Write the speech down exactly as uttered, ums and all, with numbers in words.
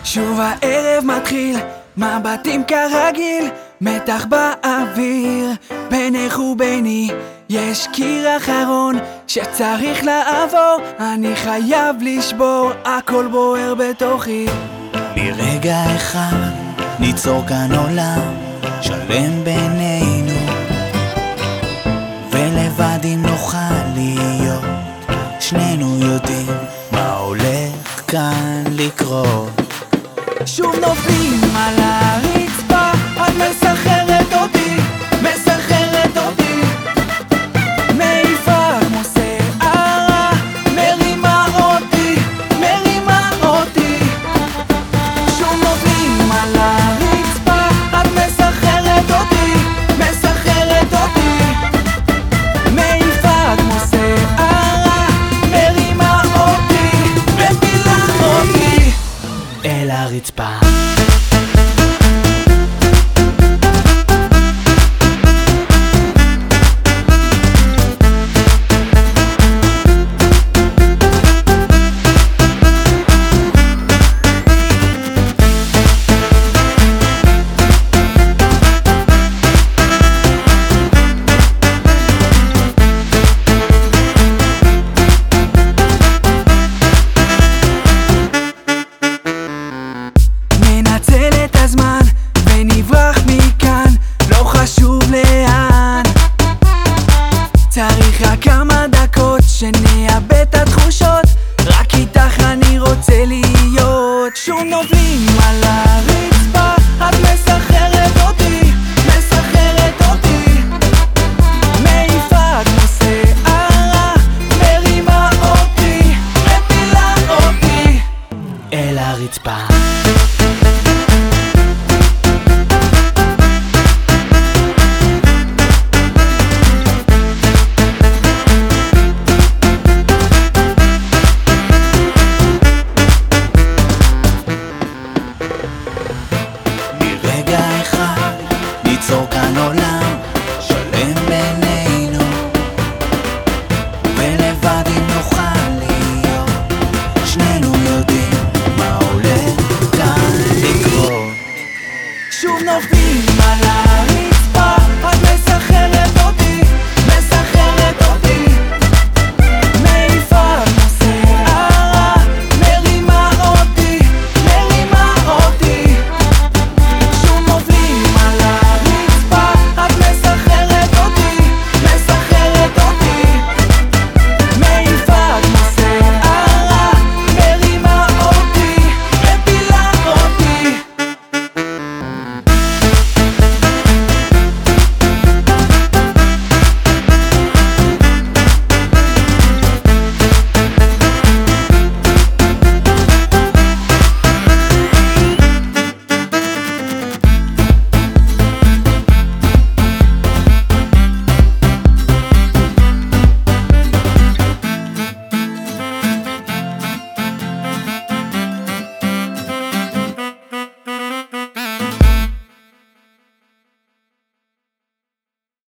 שוב הערב מתחיל, מבטים כרגיל, מתח באוויר, בינך וביני יש קיר אחרון שצריך לעבור, אני חייב לשבור, הכל בוער בתוכי. מרגע אחד ניצור כאן עולם שלם בינינו, ולבד אם נוכל להיות, שנינו יודעים מה הולך כאן לקרות. שוב נופלים על הרצפה, את מסחררת אותי, מסחררת אותי, מעיפה כמו שערה, מרימה אותי, מרימה אותי. שוב נופלים על הרצפה, את מסחררת אותי, מסחררת אותי, מעיפה כמו שערה, מרימה אותי, מפילה אותי אל הרצפה. ננצל את הזמן ונברח מכאן, לא חשוב לאן. צריך רק כמה דקות שנאבד את התחושות, רק איתך אני רוצה להיות. שוב נופלים על הרצפה, את מסחררת אותי, מסחררת אותי, מעיפה כמו שערה, מרימה אותי, מפילה אותי אל הרצפה.